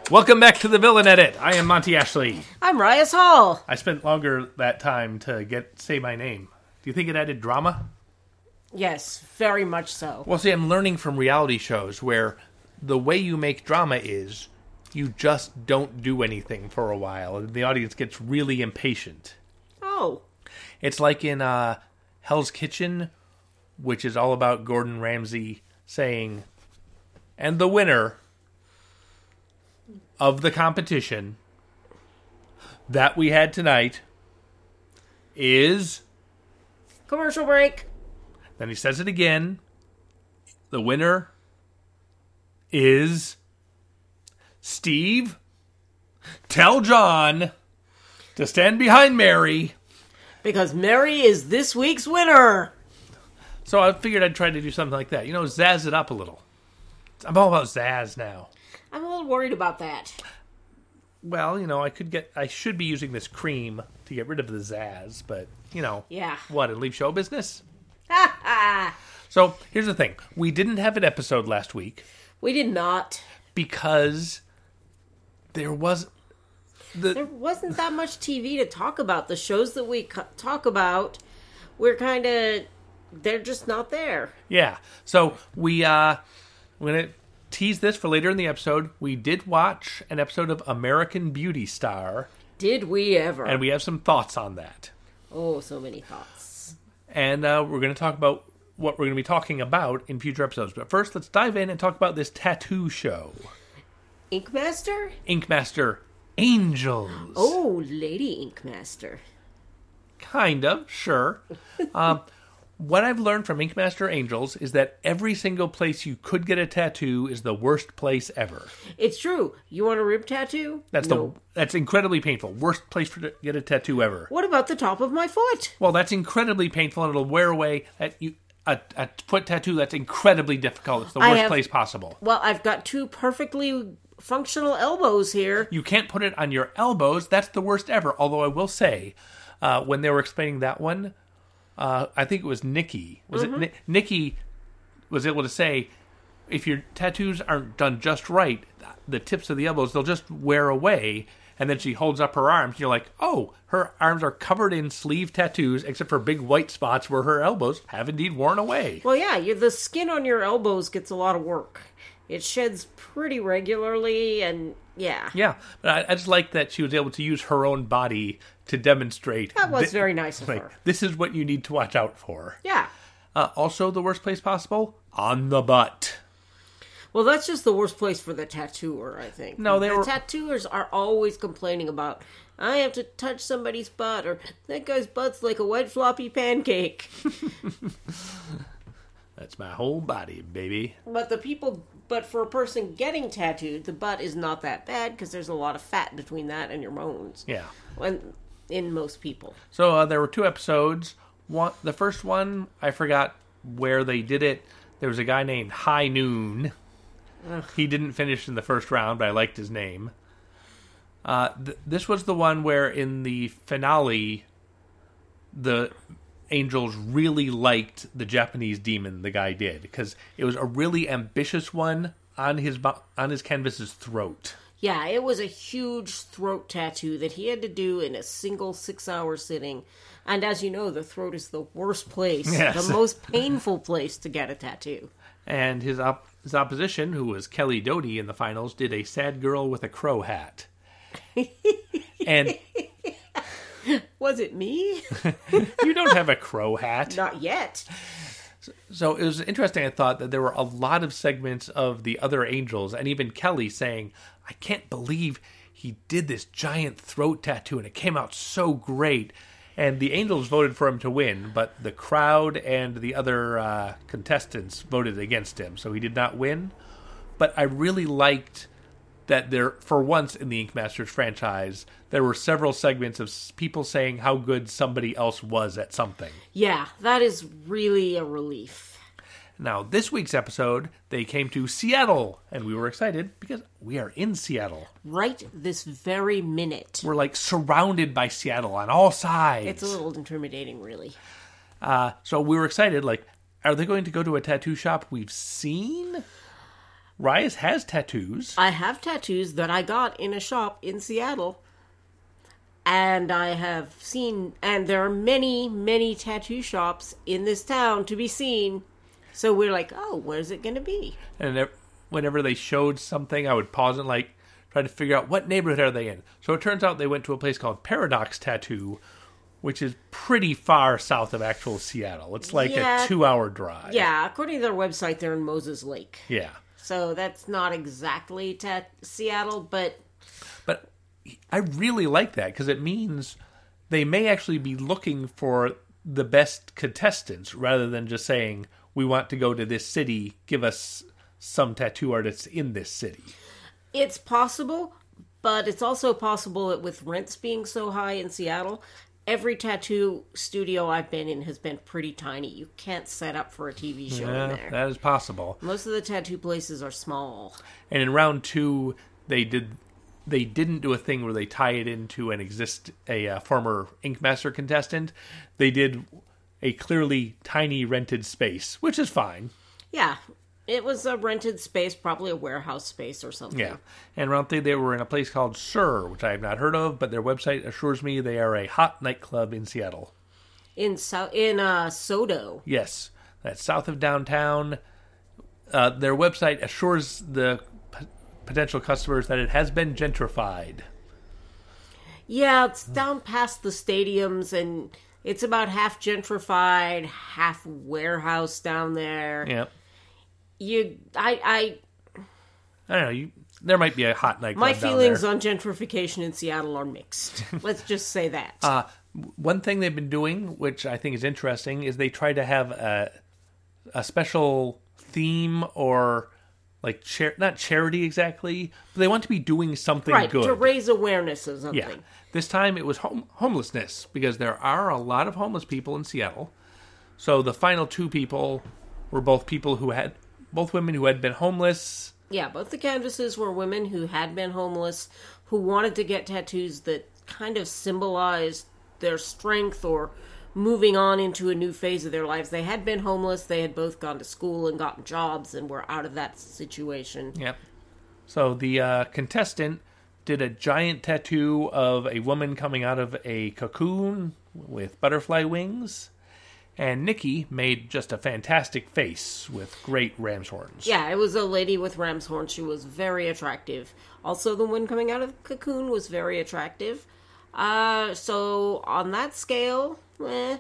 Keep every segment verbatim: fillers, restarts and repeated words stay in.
Welcome back to the Villain Edit. I am Monty Ashley. I'm Rias Hall. I spent longer that time to get say my name. Do you think it added drama? Yes, very much so. Well, see, I'm learning from reality shows where the way you make drama is you just don't do anything for a while, and the audience gets really impatient. Oh. It's like in uh, Hell's Kitchen, which is all about Gordon Ramsay saying, and the winner of the competition that we had tonight is... Commercial break. Then he says it again. The winner is... Steve. Tell John to stand behind Mary. Because Mary is this week's winner. So I figured I'd try to do something like that. You know, zazz it up a little. I'm all about zazz now. I'm a little worried about that. Well, you know, I could get, I should be using this cream to get rid of the zazz, but, you know. Yeah. What, and leave show business? Ha ha! So, here's the thing. We didn't have an episode last week. We did not. Because there was... The, there wasn't that much T V to talk about. The shows that we co- talk about, we're kind of, they're just not there. Yeah. So, we, uh, we're going to tease this for later in the episode. We did watch an episode of American Beauty Star. Did we ever? And we have some thoughts on that. Oh, so many thoughts. And uh, we're going to talk about what we're going to be talking about in future episodes. But first, let's dive in and talk about this tattoo show. Ink Master? Ink Master Angels. Oh, Lady Ink Master. Kind of, sure. um, what I've learned from Ink Master Angels is that every single place you could get a tattoo is the worst place ever. It's true. You want a rib tattoo? That's no. the that's incredibly painful. Worst place for to get a tattoo ever. What about the top of my foot? Well, that's incredibly painful, and it'll wear away. At you, a, a foot tattoo that's incredibly difficult. It's the worst have, place possible. Well, I've got two perfectly functional elbows here. You can't put it on your elbows. That's the worst ever. Although I will say, uh, when they were explaining that one, uh, I think it was Nikki. Was mm-hmm. it Ni- Nikki was able to say, if your tattoos aren't done just right, the tips of the elbows, they'll just wear away. And then she holds up her arms, and you're like, oh, her arms are covered in sleeve tattoos, except for big white spots where her elbows have indeed worn away. Well, yeah, you, the skin on your elbows gets a lot of work. It sheds pretty regularly, and yeah. Yeah, but I, I just like that she was able to use her own body to demonstrate. That was th- very nice of like, her. This is what you need to watch out for. Yeah. Uh, also, the worst place possible, on the butt. Well, that's just the worst place for the tattooer, I think. No, they the were... tattooers are always complaining about, I have to touch somebody's butt, or that guy's butt's like a wet floppy pancake. That's my whole body, baby. But the people, but for a person getting tattooed, the butt is not that bad because there's a lot of fat between that and your bones. Yeah. When, in most people. So uh, there were two episodes. One, the first one, I forgot where they did it. There was a guy named High Noon. Ugh. He didn't finish in the first round, but I liked his name. Uh, th- this was the one where in the finale, the Angels really liked the Japanese demon the guy did, because it was a really ambitious one on his on his canvas's throat. Yeah, it was a huge throat tattoo that he had to do in a single six-hour sitting. And as you know, the throat is the worst place, yes. The most painful place to get a tattoo. And his op- his opposition, who was Kelly Doty in the finals, did a sad girl with a crow hat. And was it me? You don't have a crow hat. Not yet. So, so it was interesting, I thought, that there were a lot of segments of the other Angels, and even Kelly saying, I can't believe he did this giant throat tattoo, and it came out so great. And the Angels voted for him to win, but the crowd and the other uh, contestants voted against him, so he did not win. But I really liked that there, for once in the Ink Masters franchise, there were several segments of people saying how good somebody else was at something. Yeah, that is really a relief. Now, this week's episode, they came to Seattle, and we were excited because we are in Seattle. Right this very minute. We're, like, surrounded by Seattle on all sides. It's a little intimidating, really. Uh, so we were excited, like, are they going to go to a tattoo shop we've seen? Rias has tattoos. I have tattoos that I got in a shop in Seattle. And I have seen, and there are many, many tattoo shops in this town to be seen. So we're like, oh, where's it going to be? And whenever they showed something, I would pause and like try to figure out what neighborhood are they in. So it turns out they went to a place called Paradox Tattoo, which is pretty far south of actual Seattle. It's like yeah, a two-hour drive. Yeah, according to their website, they're in Moses Lake. Yeah. So that's not exactly ta- Seattle, but... But I really like that, because it means they may actually be looking for the best contestants, rather than just saying, we want to go to this city, give us some tattoo artists in this city. It's possible, but it's also possible that with rents being so high in Seattle... Every tattoo studio I've been in has been pretty tiny. You can't set up for a T V show yeah, in there. That is possible. Most of the tattoo places are small. And in round two, they did they didn't do a thing where they tie it into an exist a uh, former Ink Master contestant. They did a clearly tiny rented space, which is fine. Yeah. It was a rented space, probably a warehouse space or something. Yeah. And round three, they were in a place called Sur, which I have not heard of, but their website assures me they are a hot nightclub in Seattle. In so- in uh, Sodo. Yes. That's south of downtown. Uh, their website assures the p- potential customers that it has been gentrified. Yeah, it's down past the stadiums, and it's about half gentrified, half warehouse down there. Yep. You, I, I, I don't know. You, there might be a hot nightclub my down feelings there. on gentrification in Seattle are mixed. Let's just say that. Uh, one thing they've been doing, which I think is interesting, is they try to have a a special theme or like char- not charity exactly, but they want to be doing something right, good to raise awareness of something. Yeah. This time it was home- homelessness because there are a lot of homeless people in Seattle. So the final two people were both people who had. Both women who had been homeless. Yeah, both the canvases were women who had been homeless, who wanted to get tattoos that kind of symbolized their strength or moving on into a new phase of their lives. They had been homeless, they had both gone to school and gotten jobs and were out of that situation. Yep. So the uh, contestant did a giant tattoo of a woman coming out of a cocoon with butterfly wings. And Nikki made just a fantastic face with great ram's horns. Yeah, it was a lady with ram's horns. She was very attractive. Also, the one coming out of the cocoon was very attractive. Uh, so, on that scale, eh,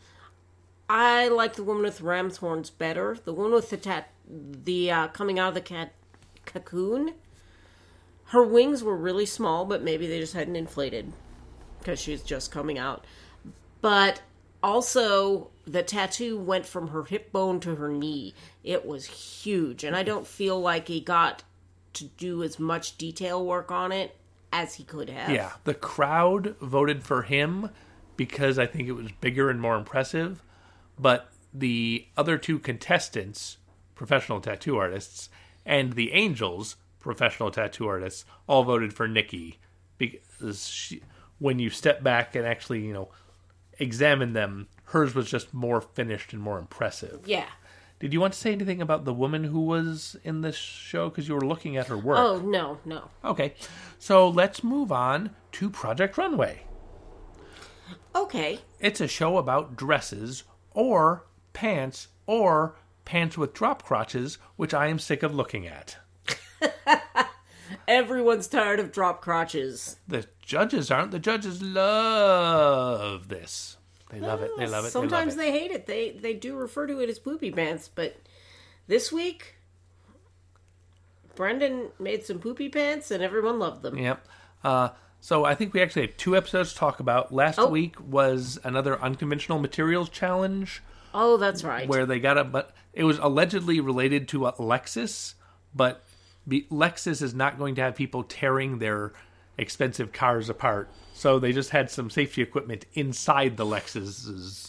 I like the woman with ram's horns better. The one with the tat- the uh, coming out of the cat- cocoon, her wings were really small, but maybe they just hadn't inflated because she's just coming out. But also, the tattoo went from her hip bone to her knee. It was huge, and I don't feel like he got to do as much detail work on it as he could have. Yeah, the crowd voted for him because I think it was bigger and more impressive, but the other two contestants, professional tattoo artists, and the Angels, professional tattoo artists, all voted for Nikki because she, when you step back and actually, you know, examine them, hers was just more finished and more impressive. Yeah. Did you want to say anything about the woman who was in this show? Because you were looking at her work. Oh, no, no. Okay. So let's move on to Project Runway. Okay. It's a show about dresses or pants or pants with drop crotches, which I am sick of looking at. Everyone's tired of drop crotches. The judges aren't. The judges love this. They love it. They love it. Sometimes they, love they hate it. They they do refer to it as poopy pants, but this week, Brendan made some poopy pants, and everyone loved them. Yep. Uh, so I think we actually have two episodes to talk about. Last oh. week was another unconventional materials challenge. Oh, that's right. Where they got a, but it was allegedly related to a Lexus, but be, Lexus is not going to have people tearing their expensive cars apart. So they just had some safety equipment inside the Lexus.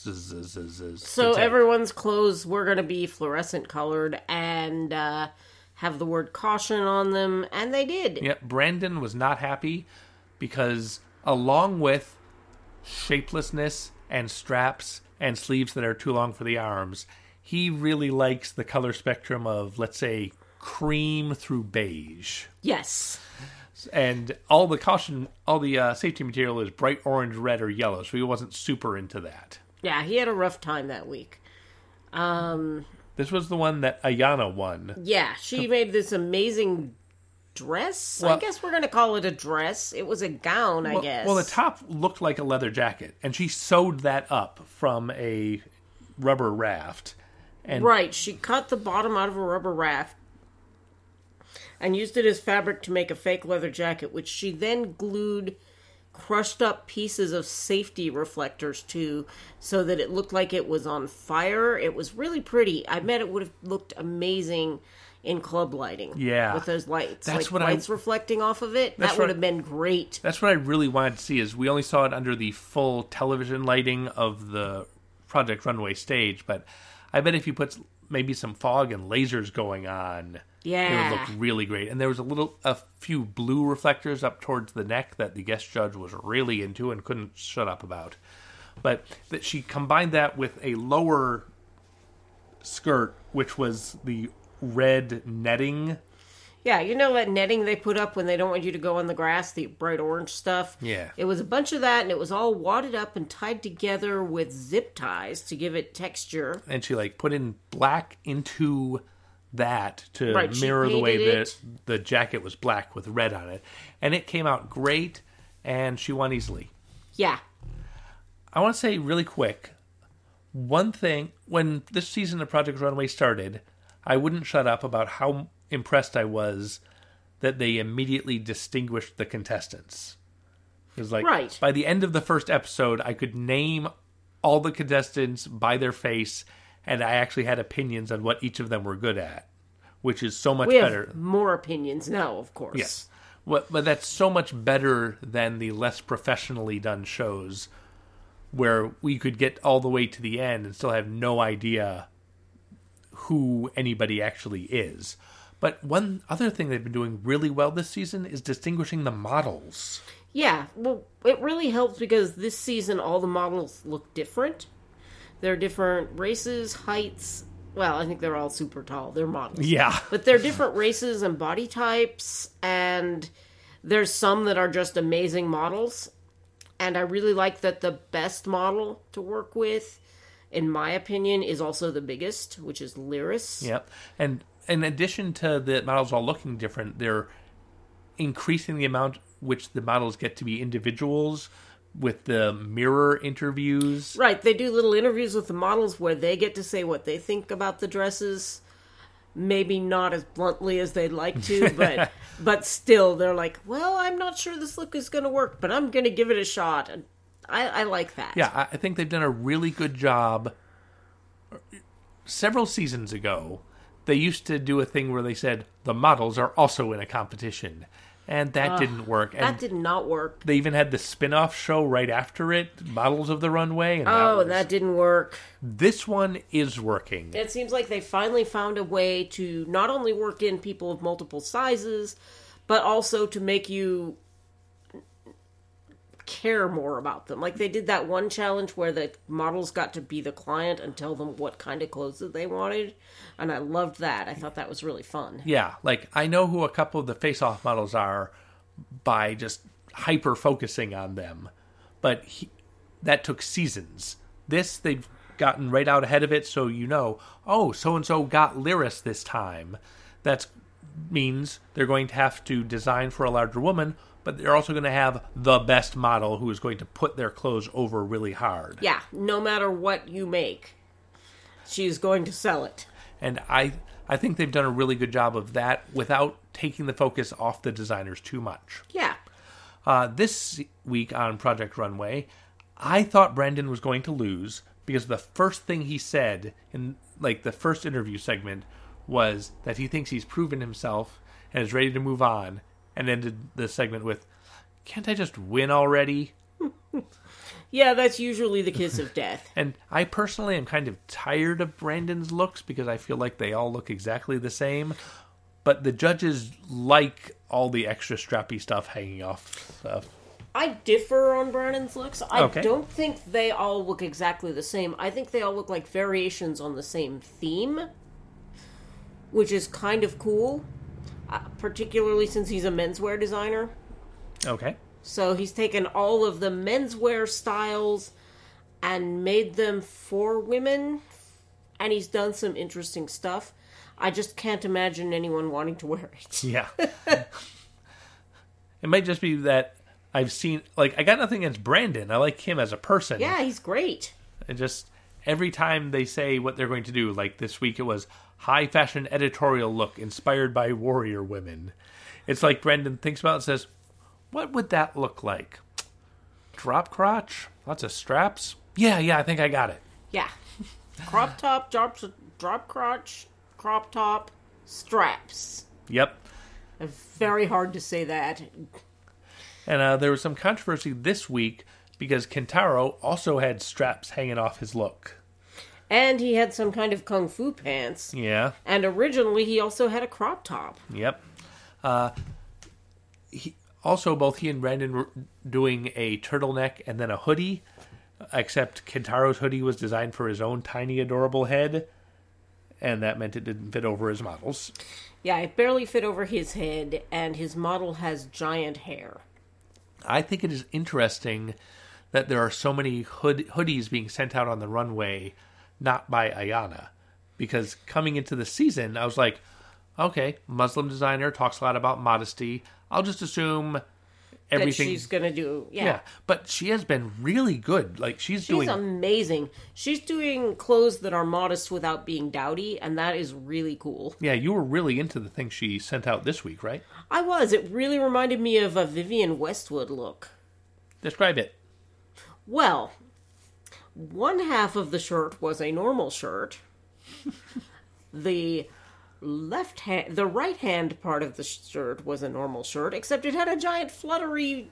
So everyone's clothes were going to be fluorescent colored and uh, have the word caution on them, and they did. Yep, Brandon was not happy because along with shapelessness and straps and sleeves that are too long for the arms, he really likes the color spectrum of, let's say, cream through beige. Yes. And all the caution, all the uh, safety material is bright orange, red, or yellow, so he wasn't super into that. Yeah, he had a rough time that week. Um, this was the one that Ayana won. Yeah, she made this amazing dress. Well, I guess we're going to call it a dress. It was a gown, well, I guess. Well, the top looked like a leather jacket, and she sewed that up from a rubber raft. And right, she cut the bottom out of a rubber raft and used it as fabric to make a fake leather jacket, which she then glued crushed up pieces of safety reflectors to so that it looked like it was on fire. It was really pretty. I bet it would have looked amazing in club lighting. Yeah. With those lights. That's like what lights I, reflecting off of it. That would what, have been great. That's what I really wanted to see is we only saw it under the full television lighting of the Project Runway stage, but I bet if you put maybe some fog and lasers going on, yeah, it would look really great. And there was a little, a few blue reflectors up towards the neck that the guest judge was really into and couldn't shut up about. But that she combined that with a lower skirt, which was the red netting. Yeah, you know that netting they put up when they don't want you to go on the grass, the bright orange stuff? Yeah. It was a bunch of that, and it was all wadded up and tied together with zip ties to give it texture. And she, like, put in black into that to right, mirror the way that it. the jacket was black with red on it. And it came out great, and she won easily. Yeah. I want to say really quick, one thing, when this season of Project Runway started, I wouldn't shut up about how impressed I was that they immediately distinguished the contestants. It was like, right. By the end of the first episode, I could name all the contestants by their face, and I actually had opinions on what each of them were good at, which is so much we better. Have more opinions now, of course. Yes. But that's so much better than the less professionally done shows where we could get all the way to the end and still have no idea who anybody actually is. But one other thing they've been doing really well this season is distinguishing the models. Yeah, well, it really helps because this season all the models look different. They're different races, heights. Well, I think they're all super tall. They're models. Yeah. But they're different races and body types, and there's some that are just amazing models. And I really like that the best model to work with, in my opinion, is also the biggest, which is Lyris. Yep. And in addition to the models all looking different, they're increasing the amount which the models get to be individuals with the mirror interviews. Right. They do little interviews with the models where they get to say what they think about the dresses. Maybe not as bluntly as they'd like to, but but still, they're like, well, I'm not sure this look is going to work, but I'm going to give it a shot. And I, I like that. Yeah, I think they've done a really good job. Several seasons ago, they used to do a thing where they said the models are also in a competition, and that uh, didn't work. And that did not work. They even had the spin-off show right after it, Models of the Runway. And oh, that, was, that didn't work. This one is working. It seems like they finally found a way to not only work in people of multiple sizes, but also to make you care more about them. Like they did that one challenge where the models got to be the client and tell them what kind of clothes that they wanted, and I loved that. I thought that was really fun. Yeah, like I know who a couple of the face-off models are by just hyper focusing on them, but he, that took seasons. This they've gotten right out ahead of it, so you know, oh, so and so got Lyris this time. That means they're going to have to design for a larger woman, but they're also going to have the best model who is going to put their clothes over really hard. Yeah, no matter what you make, she's going to sell it. And I I think they've done a really good job of that without taking the focus off the designers too much. Yeah. Uh, this week on Project Runway, I thought Brandon was going to lose because the first thing he said in like the first interview segment was that he thinks he's proven himself and is ready to move on. And ended the segment with, can't I just win already? Yeah, that's usually the kiss of death. And I personally am kind of tired of Brandon's looks because I feel like they all look exactly the same. But the judges like all the extra strappy stuff hanging off stuff. I differ on Brandon's looks. I okay. don't think they all look exactly the same. I think they all look like variations on the same theme. which is kind of cool, uh, particularly since he's a menswear designer. Okay. So he's taken all of the menswear styles and made them for women, and he's done some interesting stuff. I just can't imagine anyone wanting to wear it. Yeah. It might just be that I've seen, like, I got nothing against Brandon. I like him as a person. Yeah, he's great. It just, every time they say what they're going to do, like this week it was high fashion editorial look inspired by warrior women. It's like Brandon thinks about it and says, what would that look like? Drop crotch? Lots of straps? Yeah, yeah, I think I got it. Yeah. Crop top, drop, drop crotch, crop top, straps. Yep. Very hard to say that. And uh, there was some controversy this week because Kentaro also had straps hanging off his look. And he had some kind of kung fu pants. Yeah. And originally he also had a crop top. Yep. Uh, he, also, both he and Brandon were doing a turtleneck and then a hoodie, except Kentaro's hoodie was designed for his own tiny, adorable head, and that meant it didn't fit over his models. Yeah, it barely fit over his head, and his model has giant hair. I think it is interesting that there are so many hood, hoodies being sent out on the runway, not by Ayana. Because coming into the season, I was like, okay, Muslim designer, talks a lot about modesty. I'll just assume everything. That she's going to do, yeah. Yeah, but she has been really good. Like, she's, she's doing... amazing. She's doing clothes that are modest without being dowdy, and that is really cool. Yeah, you were really into the thing she sent out this week, right? I was. It really reminded me of a Vivienne Westwood look. Describe it. Well, one half of the shirt was a normal shirt. The left hand, the right hand part of the shirt was a normal shirt, except it had a giant fluttery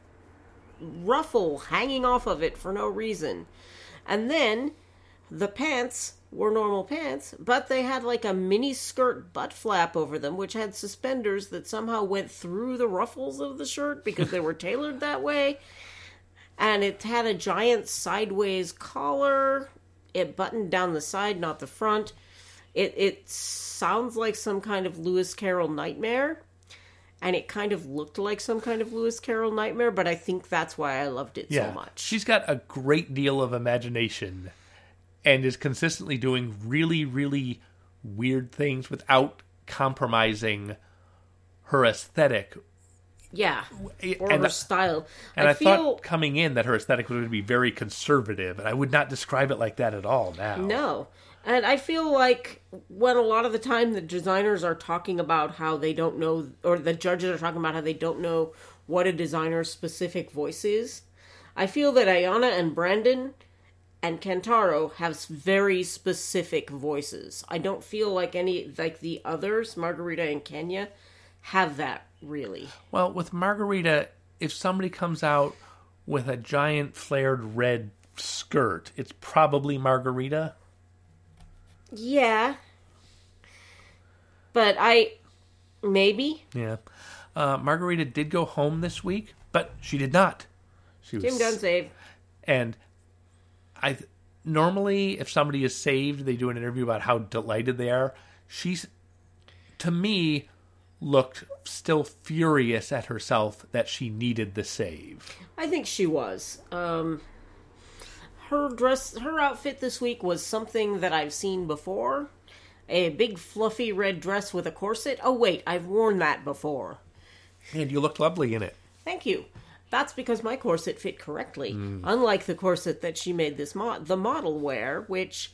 ruffle hanging off of it for no reason. And then the pants were normal pants, but they had like a mini skirt butt flap over them, which had suspenders that somehow went through the ruffles of the shirt because they were tailored that way. And it had a giant sideways collar. It buttoned down the side, not the front. It it sounds like some kind of Lewis Carroll nightmare. And it kind of looked like some kind of Lewis Carroll nightmare, but I think that's why I loved it yeah. so much. She's got a great deal of imagination and is consistently doing really, really weird things without compromising her aesthetic. Yeah, or and her style. And I, I feel thought coming in that her aesthetic was going to be very conservative, and I would not describe it like that at all now. No. And I feel like when a lot of the time the designers are talking about how they don't know, or the judges are talking about how they don't know what a designer's specific voice is, I feel that Ayana and Brandon and Kentaro have very specific voices. I don't feel like any, like the others, Margarita and Kenya, have that really. Well, with Margarita, if somebody comes out with a giant flared red skirt, it's probably Margarita. Yeah. But I... Maybe. Yeah. Uh, Margarita did go home this week, but she did not. She was, Jim Dunn saved. And I normally, if somebody is saved, they do an interview about how delighted they are. She's, to me, looked still furious at herself that she needed the save. I think she was. Um... Her dress, her outfit this week was something that I've seen before. A big fluffy red dress with a corset. Oh wait, I've worn that before. And you looked lovely in it. Thank you. That's because my corset fit correctly. Mm. Unlike the corset that she made this mo- the model wear, which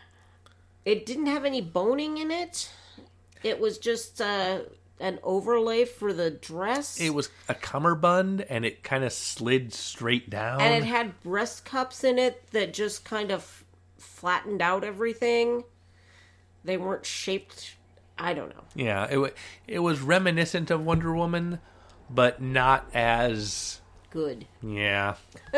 it didn't have any boning in it. It was just uh, an overlay for the dress. It was a cummerbund, and it kind of slid straight down. And it had breast cups in it that just kind of flattened out everything. They weren't shaped... I don't know. Yeah, it, w- it was reminiscent of Wonder Woman, but not as... Good. Yeah.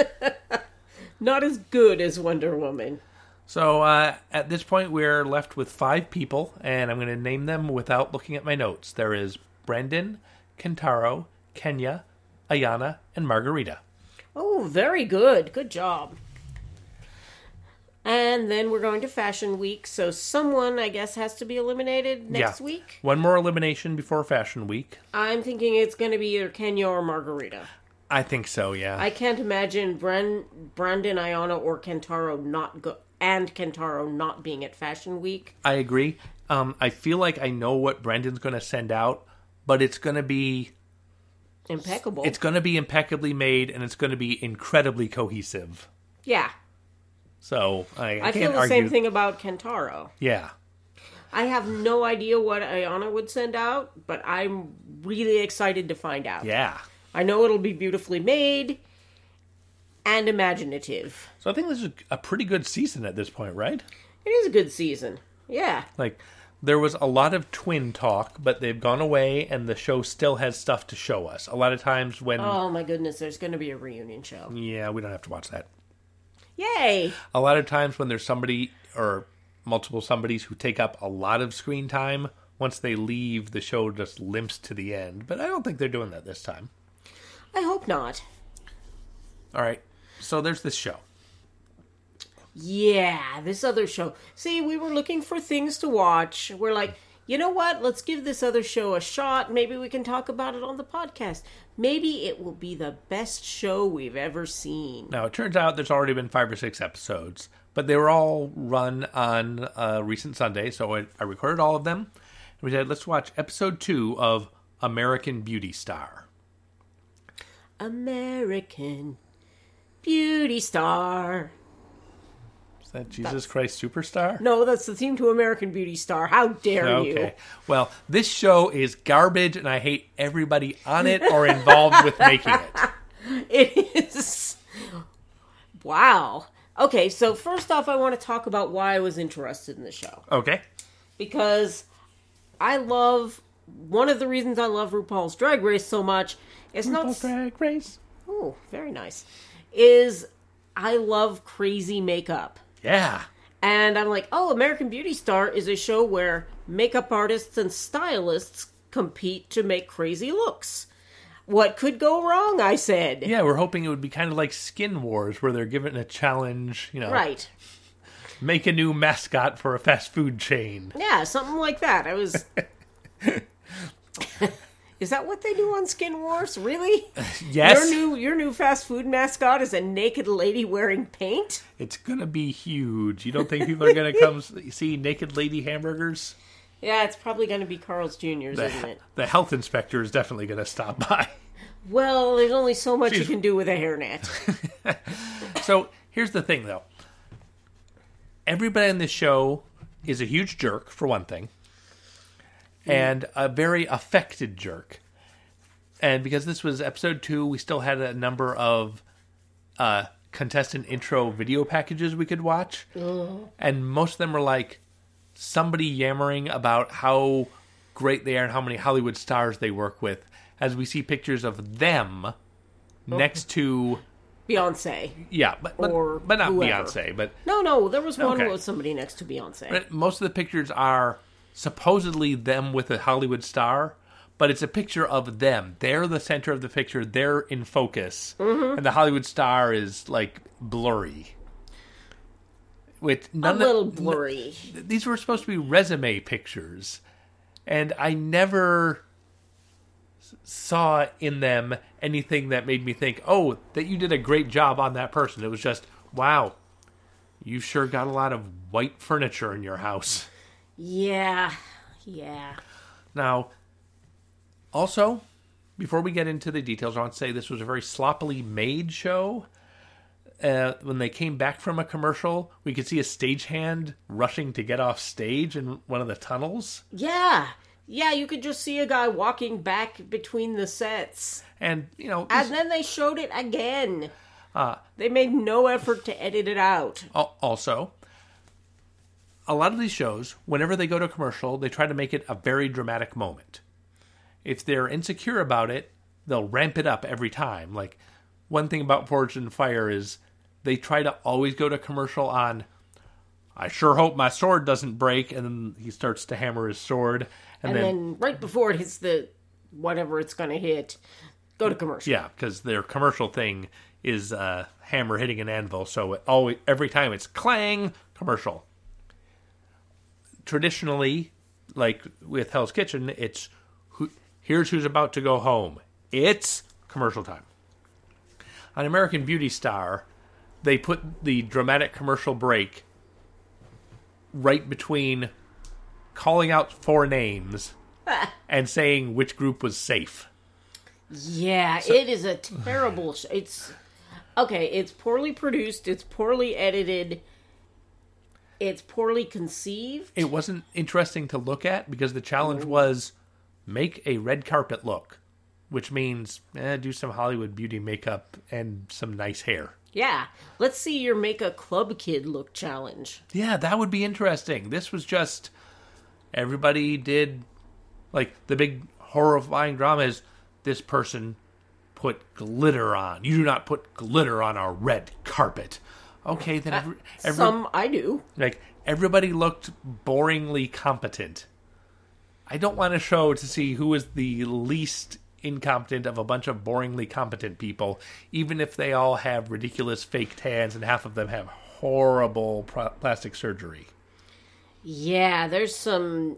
Not as good as Wonder Woman. So, uh, at this point, we're left with five people, and I'm going to name them without looking at my notes. There is Brandon, Kentaro, Kenya, Ayana, and Margarita. Oh, very good. Good job. And then we're going to Fashion Week, so someone, I guess, has to be eliminated next Yeah. week. One more elimination before Fashion Week. I'm thinking it's going to be either Kenya or Margarita. I think so, yeah. I can't imagine Bren, Brandon, Ayana, or Kentaro not go and Kentaro not being at Fashion Week. I agree. Um, I feel like I know what Brendan's going to send out, but it's going to be Impeccable. it's going to be impeccably made, and it's going to be incredibly cohesive. yeah. So I, I, I can't feel the argue. same thing about Kentaro. Yeah, I have no idea what Ayana would send out, but I'm really excited to find out. yeah. I know it'll be beautifully made and imaginative. So I think this is a pretty good season at this point, right? It is a good season. Yeah. Like, there was a lot of twin talk, but they've gone away, and the show still has stuff to show us. A lot of times when... Oh my goodness, there's going to be a reunion show. Yeah, we don't have to watch that. Yay! A lot of times when there's somebody or multiple somebodies who take up a lot of screen time, once they leave, the show just limps to the end. But I don't think they're doing that this time. I hope not. All right, so there's this show. Yeah, this other show. See, we were looking for things to watch. We're like, you know what? Let's give this other show a shot. Maybe we can talk about it on the podcast. Maybe it will be the best show we've ever seen. Now, it turns out there's already been five or six episodes, but they were all run on a recent Sunday, so I, I recorded all of them. And we said, let's watch episode two of American Beauty Star. American Beauty Star. Is that Jesus Christ Superstar? No, that's the theme to American Beauty Star. How dare you? Okay. Well, this show is garbage, and I hate everybody on it or involved with making it. It is. Wow. Okay, so first off, I want to talk about why I was interested in the show. Okay. Because I love. One of the reasons I love RuPaul's Drag Race so much is not. RuPaul's Drag Race. Oh, very nice. Is I love crazy makeup. Yeah. And I'm like, oh, American Beauty Star is a show where makeup artists and stylists compete to make crazy looks. What could go wrong, I said. Yeah, we're hoping it would be kind of like Skin Wars, where they're given a challenge, you know. Right. Make a new mascot for a fast food chain. Yeah, something like that. I was... Is that what they do on Skin Wars? Really? Yes. Your new your new fast food mascot is a naked lady wearing paint? It's going to be huge. You don't think people are going to come see naked lady hamburgers? Yeah, it's probably going to be Carl's Junior's, The, isn't it? the health inspector is definitely going to stop by. Well, there's only so much She's- you can do with a hairnet. So here's the thing, though. Everybody in this show is a huge jerk, for one thing. And a very affected jerk. And because this was episode two, we still had a number of uh, contestant intro video packages we could watch. Ugh. And most of them were like somebody yammering about how great they are and how many Hollywood stars they work with, as we see pictures of them next to... Beyonce. Yeah, but, but, Or but not whoever. Beyonce. But, No, no, there was one Okay. with somebody next to Beyonce. but most of the pictures are supposedly them with a Hollywood star, but it's a picture of them. They're the center of the picture. They're in focus. Mm-hmm. And the Hollywood star is, like, blurry. With a none little of, blurry. These were supposed to be resume pictures. And I never s- saw in them anything that made me think, oh, that you did a great job on that person. It was just, wow, you sure got a lot of white furniture in your house. Yeah, yeah. Now, also, before we get into the details, I want to say this was a very sloppily made show. Uh, when they came back from a commercial, we could see a stagehand rushing to get off stage in one of the tunnels. Yeah, yeah, you could just see a guy walking back between the sets. And, you know, this- And then they showed it again. uh, They made no effort to edit it out. al- also, a lot of these shows, whenever they go to a commercial, they try to make it a very dramatic moment. If they're insecure about it, they'll ramp it up every time. Like, one thing about Forged in Fire is they try to always go to commercial on, I sure hope my sword doesn't break, and then he starts to hammer his sword. And, And, then, then, right before it hits the whatever it's going to hit, go to commercial. yeah, because their commercial thing is a hammer hitting an anvil, so it always, every time it's clang, commercial. Traditionally, like with Hell's Kitchen, it's who, here's who's about to go home. It's commercial time. On American Beauty Star, they put the dramatic commercial break right between calling out four names and saying which group was safe. Yeah, so, it is a terrible... Sh- it's... Okay, it's poorly produced, it's poorly edited, it's poorly conceived. It wasn't interesting to look at because the challenge Ooh. was make a red carpet look, which means eh, do some Hollywood beauty makeup and some nice hair. Yeah, let's see your make a club kid look challenge. Yeah, that would be interesting. This was just, everybody did, like, the big horrifying drama is this person put glitter on. You do not put glitter on our red carpet. Okay, then every, every, some I do. Like, everybody looked boringly competent. I don't want a show to see who is the least incompetent of a bunch of boringly competent people, even if they all have ridiculous fake tans and half of them have horrible pro- plastic surgery. Yeah, there's some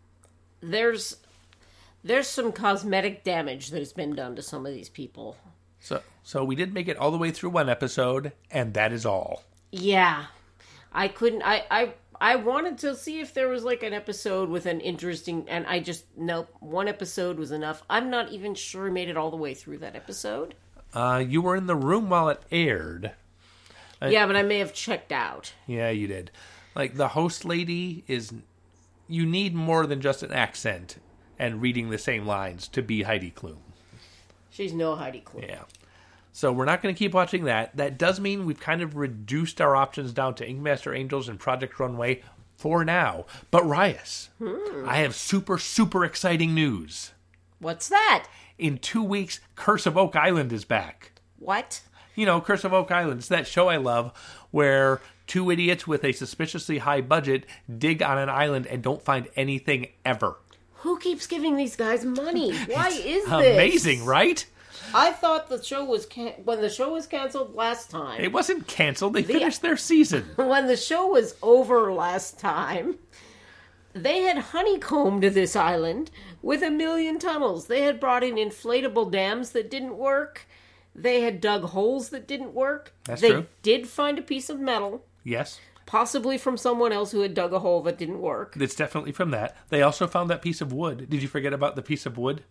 there's there's some cosmetic damage that has been done to some of these people. So so we did make it all the way through one episode, and that is all. Yeah. I couldn't I I I wanted to see if there was like an episode with an interesting, and I just, nope, one episode was enough. I'm not even sure I made it all the way through that episode. Uh, you were in the room while it aired. Yeah, but I may have checked out. Yeah, you did. Like, the host lady is, you need more than just an accent and reading the same lines to be Heidi Klum. She's no Heidi Klum. Yeah. So we're not going to keep watching that. That does mean we've kind of reduced our options down to Ink Master Angels and Project Runway for now. But Rias, hmm. I have super, super exciting news. What's that? In two weeks, Curse of Oak Island is back. What? You know, Curse of Oak Island. It's that show I love where two idiots with a suspiciously high budget dig on an island and don't find anything ever. Who keeps giving these guys money? Why it's is this? Amazing, right? I thought the show was can- when the show was canceled last time. It wasn't canceled. They the, finished their season. When the show was over last time, they had honeycombed this island with a million tunnels. They had brought in inflatable dams that didn't work. They had dug holes that didn't work. That's they true. did find a piece of metal. Yes. Possibly from someone else who had dug a hole that didn't work. It's definitely from that. They also found that piece of wood. Did you forget about the piece of wood?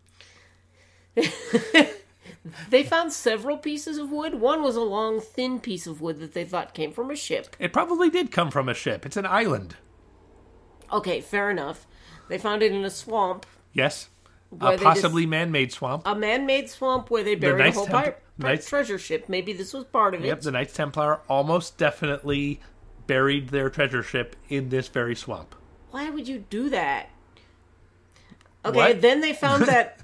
They found several pieces of wood. One was a long, thin piece of wood that they thought came from a ship. It probably did come from a ship. It's an island. Okay, fair enough. They found it in a swamp. Yes. A possibly just, man-made swamp. A man-made swamp where they buried the a whole Temp- pi- Knights- treasure ship. Maybe this was part of it. Yep, the Knights Templar almost definitely buried their treasure ship in this very swamp. Why would you do that? Okay, what? Then they found that...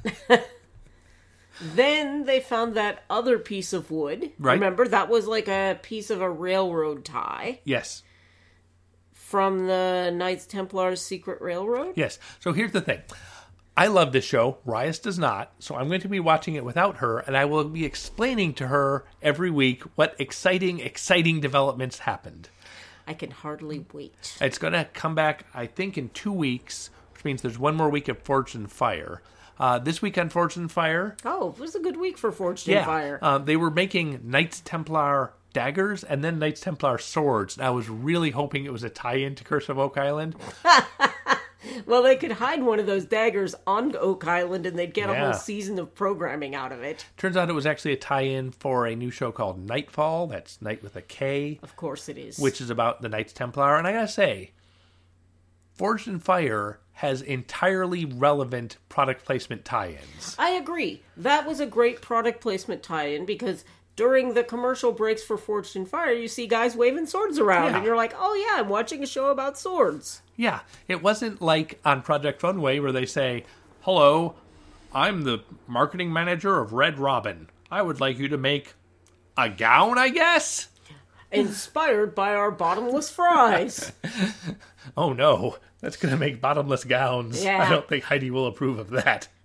Then they found that other piece of wood. Right. Remember, that was like a piece of a railroad tie. Yes. From the Knights Templar's secret railroad? Yes. So here's the thing. I love this show. Rias does not. So I'm going to be watching it without her, and I will be explaining to her every week what exciting, exciting developments happened. I can hardly wait. It's going to come back, I think, in two weeks, which means there's one more week of Forged in Fire. Uh, this week on Forged in Fire... Oh, it was a good week for Forged yeah, in Fire. Uh, they were making Knights Templar daggers and then Knights Templar swords. And I was really hoping it was a tie-in to Curse of Oak Island. Well, they could hide one of those daggers on Oak Island and they'd get yeah. a whole season of programming out of it. Turns out it was actually a tie-in for a new show called Nightfall. That's Night with a K. Of course it is. Which is about the Knights Templar. And I gotta say, Forged in Fire has entirely relevant product placement tie-ins. I agree. That was a great product placement tie-in because during the commercial breaks for Forged in Fire, you see guys waving swords around yeah. and you're like, oh yeah, I'm watching a show about swords. Yeah, it wasn't like on Project Runway where they say, hello, I'm the marketing manager of Red Robin. I would like you to make a gown, I guess? Inspired by our bottomless fries. Oh no, that's going to make bottomless gowns. Yeah. I don't think Heidi will approve of that.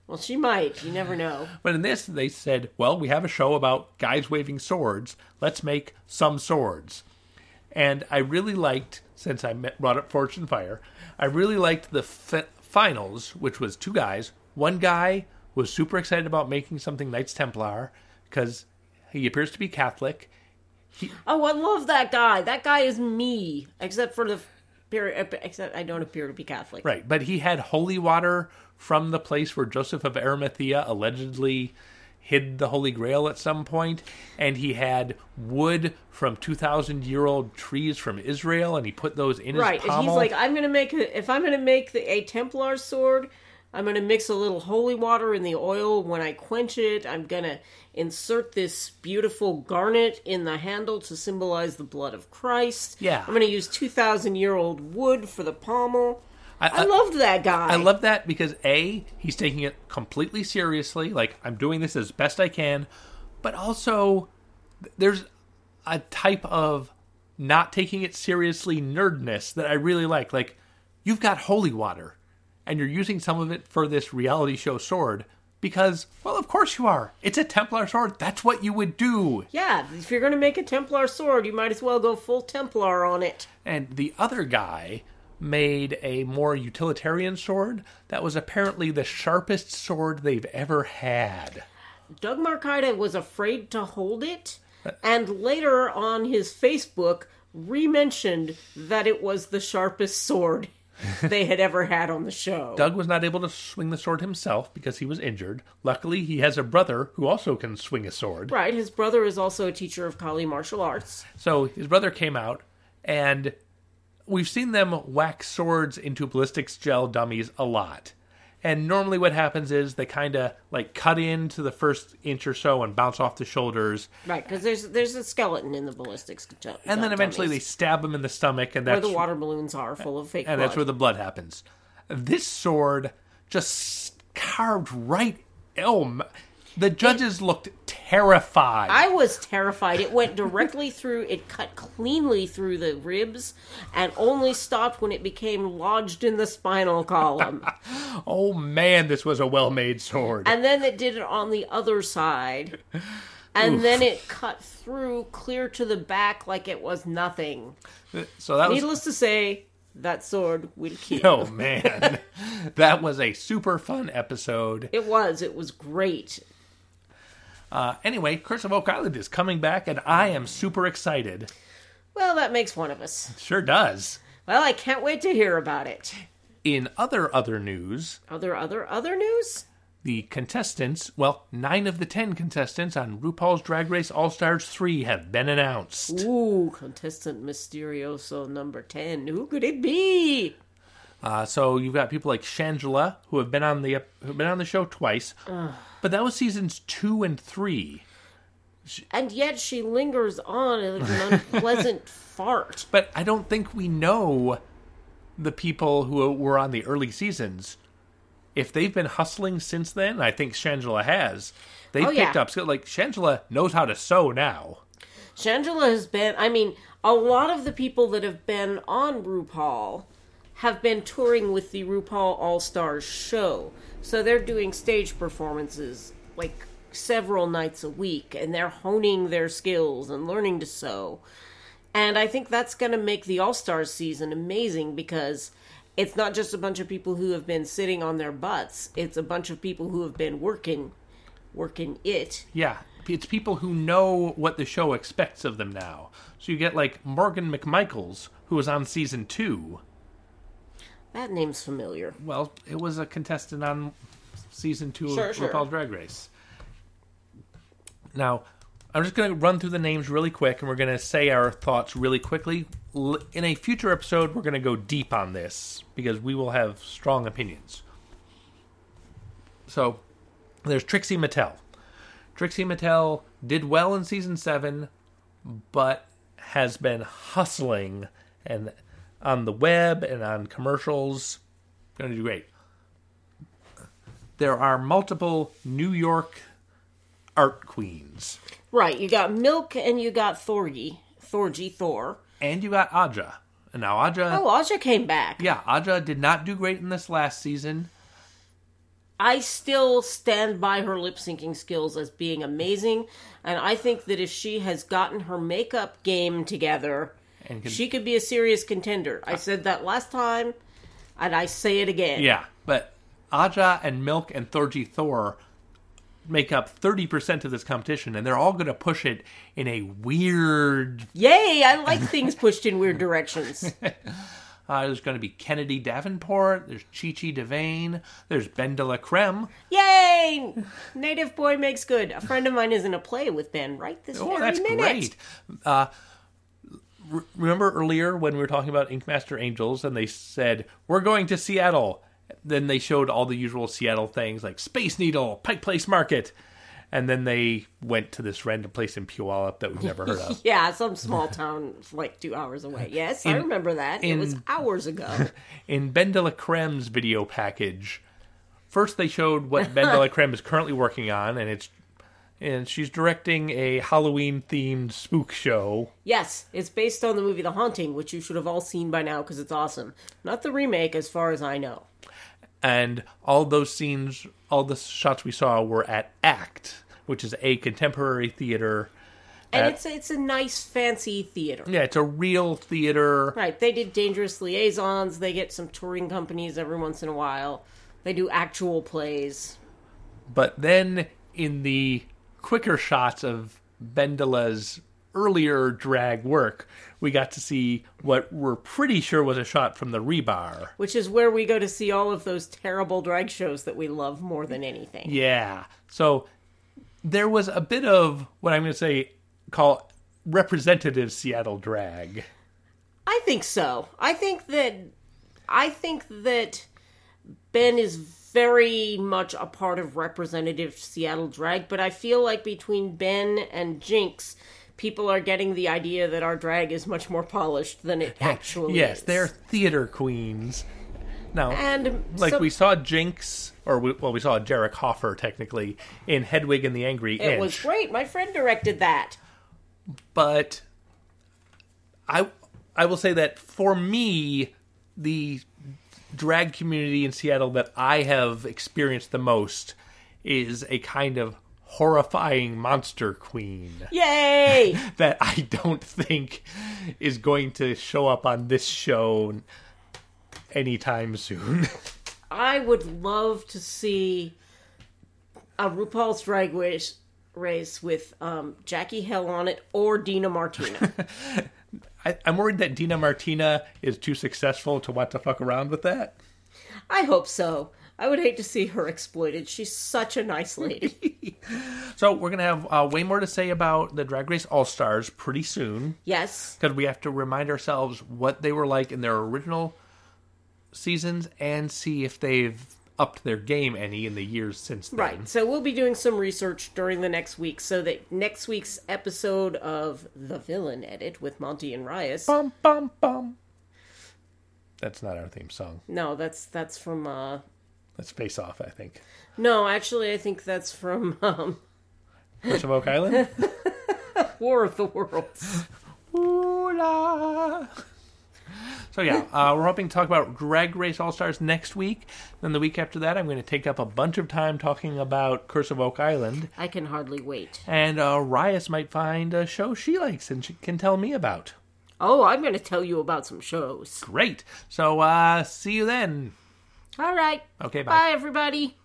Well, she might. You never know. But in this, they said, well, we have a show about guys waving swords. Let's make some swords. And I really liked, since I met, brought up Forged in Fire, I really liked the fi- finals, which was two guys. One guy was super excited about making something Knights Templar because he appears to be Catholic. He, oh, I love that guy. That guy is me, except for the period. Except I don't appear to be Catholic. Right, but he had holy water from the place where Joseph of Arimathea allegedly hid the Holy Grail at some point, and he had wood from two thousand year old trees from Israel, and he put those in right, his pommel. Right, and he's like, I'm going to make a, if I'm going to make the, a Templar sword, I'm going to mix a little holy water in the oil. When I quench it, I'm going to insert this beautiful garnet in the handle to symbolize the blood of Christ. Yeah. I'm going to use two thousand year old wood for the pommel. I, I, I loved that guy. I love that because, A, he's taking it completely seriously. Like, I'm doing this as best I can. But also, there's a type of not taking it seriously nerdness that I really like. Like, you've got holy water, and you're using some of it for this reality show sword because, well, of course you are. It's a Templar sword. That's what you would do. Yeah, if you're going to make a Templar sword, you might as well go full Templar on it. And the other guy made a more utilitarian sword that was apparently the sharpest sword they've ever had. Doug Marcaida was afraid to hold it, and later on his Facebook re-mentioned that it was the sharpest sword they had ever had on the show. Doug was not able to swing the sword himself because he was injured. Luckily, he has a brother who also can swing a sword. Right, his brother is also a teacher of Kali martial arts. So his brother came out, and we've seen them whack swords into ballistics gel dummies a lot. And normally what happens is they kind of like cut into the first inch or so and bounce off the shoulders. Right, because there's there's a skeleton in the ballistics gel And then eventually dummies. they stab them in the stomach. And that's where the water balloons are full of fake And blood. that's where the blood happens. This sword just carved right... Oh, the judges it, looked terrified. I was terrified. It went directly through, it cut cleanly through the ribs and only stopped when it became lodged in the spinal column. Oh man, this was a well-made sword. And then it did it on the other side. And Oof. then it cut through clear to the back like it was nothing. So that was... Needless to say, that sword will kill. Oh man, that was a super fun episode. It was. It was great. Uh, anyway, Curse of Oak Island is coming back, and I am super excited. Well, that makes one of us. Sure does. Well, I can't wait to hear about it. In other other news... Other, other, other news? The contestants, well, nine of the ten contestants on RuPaul's Drag Race All-Stars three have been announced. Ooh, contestant Mysterioso number ten. Who could it be? Uh, so you've got people like Shangela, who have been on the who've been on the show twice, Ugh. but that was seasons two and three. She, and yet she lingers on like an unpleasant fart. But I don't think we know the people who were on the early seasons. If they've been hustling since then, I think Shangela has. They've oh, picked yeah. up skill. Like Shangela knows how to sew now. Shangela has been. I mean, a lot of the people that have been on RuPaul have been touring with the RuPaul All-Stars show. So they're doing stage performances like several nights a week, and they're honing their skills and learning to sew. And I think that's going to make the All-Stars season amazing because it's not just a bunch of people who have been sitting on their butts. It's a bunch of people who have been working, working it. Yeah, it's people who know what the show expects of them now. So you get like Morgan McMichaels, who was on season two. That name's familiar. Well, it was a contestant on season two sure, of sure. RuPaul's Drag Race. Now, I'm just going to run through the names really quick, and we're going to say our thoughts really quickly. In a future episode, we're going to go deep on this, because we will have strong opinions. So, there's Trixie Mattel. Trixie Mattel did well in season seven, but has been hustling and on the web and on commercials. Going to do great. There are multiple New York art queens. Right, you got Milk and you got Thorgy. Thorgy, Thor. And you got Aja. And now Aja... Oh, Aja came back. Yeah, Aja did not do great in this last season. I still stand by her lip syncing skills as being amazing, and I think that if she has gotten her makeup game together, and can, she could be a serious contender. I said that last time, and I say it again. Yeah, but Aja and Milk and Thorgy Thor make up thirty percent of this competition, and they're all going to push it in a weird... Yay! I like things pushed in weird directions. Uh, there's going to be Kennedy Davenport, there's Chi-Chi Devane, there's Ben de la Creme. Yay! Native Boy makes good. A friend of mine is in a play with Ben right this oh, very that's minute. great. Uh, re- remember earlier when we were talking about Ink Master Angels, and they said, we're going to Seattle. Then they showed all the usual Seattle things, like Space Needle, Pike Place Market. And then they went to this random place in Puyallup that we've never heard of. Yeah, some small town like two hours away. Yes, in, I remember that. in, it was hours ago. In Ben de la Creme's video package, first they showed what Ben de la Creme is currently working on, and it's and she's directing a Halloween-themed spook show. Yes, it's based on the movie The Haunting, which you should have all seen by now because it's awesome. Not the remake, as far as I know. And all those scenes, all the shots we saw were at ACT, which is a contemporary theater. And at, it's a, it's a nice, fancy theater. Yeah, it's a real theater. Right, they did Dangerous Liaisons. They get some touring companies every once in a while. They do actual plays. But then in the quicker shots of Bendela's earlier drag work, we got to see what we're pretty sure was a shot from the Rebar. Which is where we go to see all of those terrible drag shows that we love more than anything. Yeah. So there was a bit of what I'm going to say, call representative Seattle drag. I think so. I think that I think that Ben is very much a part of representative Seattle drag, but I feel like between Ben and Jinx, people are getting the idea that our drag is much more polished than it actually yes, is. Yes, they're theater queens. Now, and like so, we saw Jinx, or we, well, we saw Jarek Hoffer, technically, in Hedwig and the Angry It Inch. was great. My friend directed that. But I, I will say that for me, the drag community in Seattle that I have experienced the most is a kind of horrifying monster queen. Yay! That I don't think is going to show up on this show anytime soon. I would love to see a RuPaul's Drag Race, race with um, Jackie Hill on it or Dina Martina. I, I'm worried that Dina Martina is too successful to want to fuck around with that. I hope so. I would hate to see her exploited. She's such a nice lady. So we're going to have uh, way more to say about the Drag Race All-Stars pretty soon. Yes. Because we have to remind ourselves what they were like in their original seasons and see if they've upped their game any in the years since then. Right. So we'll be doing some research during the next week so that next week's episode of The Villain Edit with Monty and Rias... Bum, bum, bum. That's not our theme song. No, that's that's from... Uh... That's Face Off, I think. No, actually, I think that's from... Um... Curse of Oak Island? War of the Worlds. Ooh la. So yeah, uh, we're hoping to talk about Drag Race All-Stars next week. Then the week after that, I'm going to take up a bunch of time talking about Curse of Oak Island. I can hardly wait. And uh, Rias might find a show she likes and she can tell me about. Oh, I'm going to tell you about some shows. Great. So, uh, see you then. All right. Okay, bye. Bye, everybody.